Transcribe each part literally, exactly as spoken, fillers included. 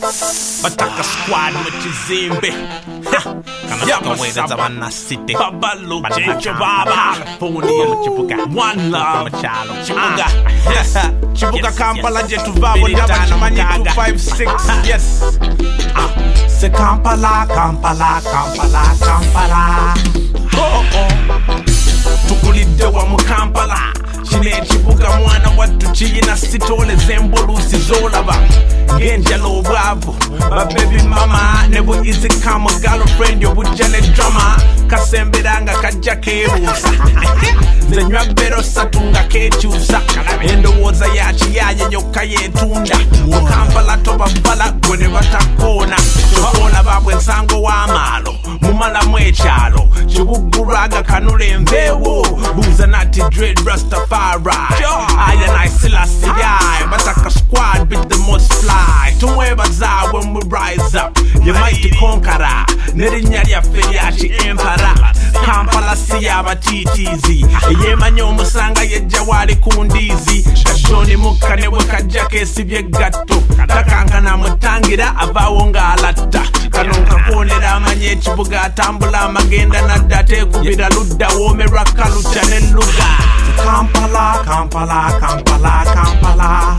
Bataka squad muchizimbe Yamasaba Zavana City Babalu Chencho Baba California Chibuga One Love Chibuga Yes Chibuga Kampala Jetuvabo Ndabachimani two five six Yes Se Kampala Kampala Kampala Kampala Oh oh Tukulide wa mu Kampala Chine Chibuga mwana watu chiyina sitole zembolusi zolaba Genjalo bravo Ba baby mama Nebu easy kama girlfriend Yo bujane drama Kasembiranga kajja kebusa Zenywa bero satunga kechusa Endo woza yachi yaye nyoka yetunda Mukampala toba bala Gwene batakona Chokola babwe nsango wa malo Mumala mwechalo Chibuguraga kanule mvewo Buza nati dread Rastafari I and I still I see I Bataka squad be the most fly Tumwe bazaar when we rise up You mighty conqueror Nerinyari ya feriachi empara Kampala siyaba T T Z Yema nyomu sanga yeja wali kundizi Kashoni muka newe kajake sibye gato Kakanga na mutangira avawonga alata Kanonka kuonera amanye Chibuga atambula magenda na date kubira luda wome raka lucha neluga Kampala, Kampala, Kampala, Kampala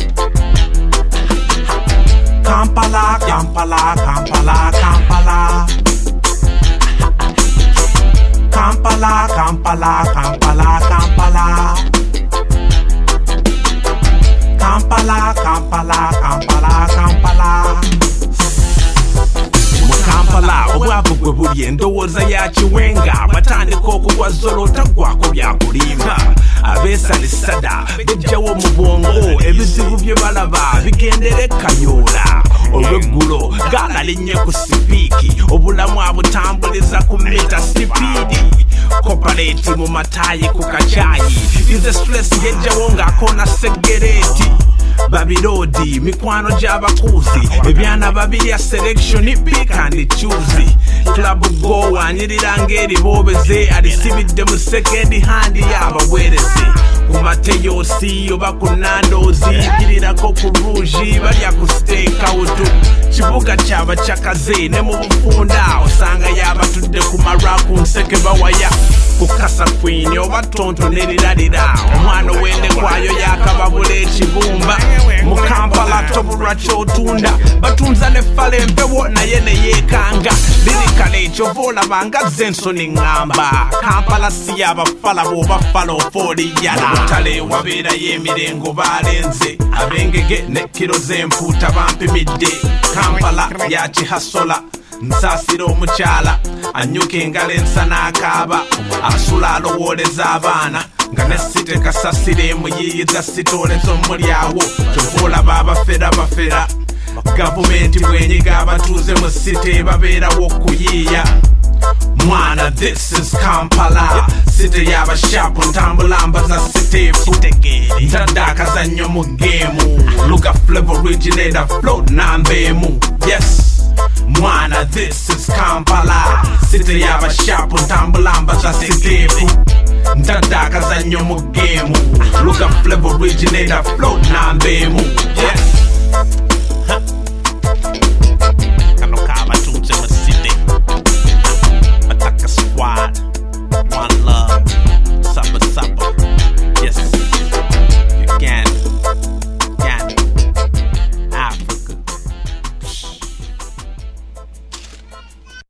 Kampala, Kampala, Kampala, Kampala Kampala, Kampala, Kampala, Kampala Kampala, Kampala, Kampala, Kampala Kampala obwavu gwe buli endowooza ya kiwenga batandika okugwa zolota gwako byakulimba abeesalisada bejjawo mu bwongo ebizibu bye balaba bigendere kayoola olweggulo gaalalinye ku sipiiki obulamu abutambuliza ku mita sipiidi kopaleti mu matayi ku kacaayi ize stress yejjawo ng'akoona segereeti Babirodi, mikwano jabakuzi Ebyana babirya selection pick and choose Club go wanyirirangeri bobeze Alisibidde mu second hand yabawereze Kumateyo si oba kunandozi Birirako ku rouge balya ku steak out Chibuga cyaba cyakaze ne mu bufunda Osanga yabatudde ku maraku nseke bawaya Kukasa queen oba tonto neriradira Omwana wende kwayo yakababule ekibumba Mu Kampala tobulwa kyotunda batunza ne fale mpewo naye ne yeekanga lirikale ekyo boolabanga zensoni ngamba Kampala si yabafala bw'obafala ofooli yala butale wabeerayo emirengo baalenze abengege ne kiro z'empuuta bampimidde Kampala yakihasola Nsasira omukyala anyuka engalo ensana akaaba asula alowooleza abaana nga ne site kasasira emuyiiyiza sitoolezo mulyawo kyova abafera bafera gavumenti bwenyiga abatuuze mu site babeerawo okuyiiya Mwana, this is Kampala City y'abashapu ntambula mbaza siteefu ntaddaakaza nnyo mu geemu Luga flavor originator flow nambeemu Yes Mwana, this is Kampala City y'abashapu ntambula mbaza siteefu ntaddaakaza nnyo mu geemu Luga flavor originator flow nambeemu Yes